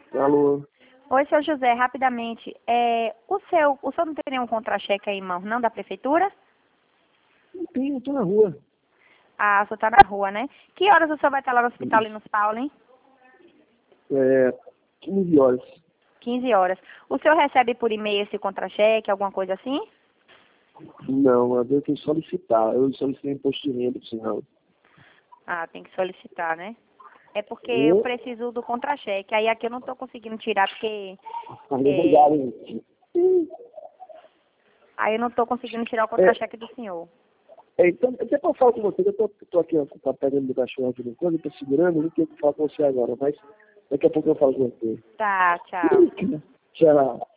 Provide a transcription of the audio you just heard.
Alô? Oi, seu José, rapidamente. O senhor não tem nenhum contra-cheque aí em mãos, não, da prefeitura? Não tem, eu tô na rua. Ah, o senhor tá na rua, né? Que horas o senhor vai estar lá no hospital Linus Paulo, hein? 15 horas. 15 horas. O senhor recebe por e-mail esse contra-cheque, alguma coisa assim? Não, eu tenho que solicitar. Eu solicitei imposto de renda, por sinal. Ah, tem que solicitar, né? É porque eu Eu? preciso do contra-cheque. Aí aqui eu não tô conseguindo tirar porque... Obrigado, gente. Aí eu não tô conseguindo tirar o contra-cheque do senhor. Então, até pra falar com você, eu tô aqui, ó, com a pedra do cachorro aqui no canto, eu tô segurando, eu não tenho que falar com você agora, mas daqui a pouco eu falo com você. Tá, tchau. Tchau.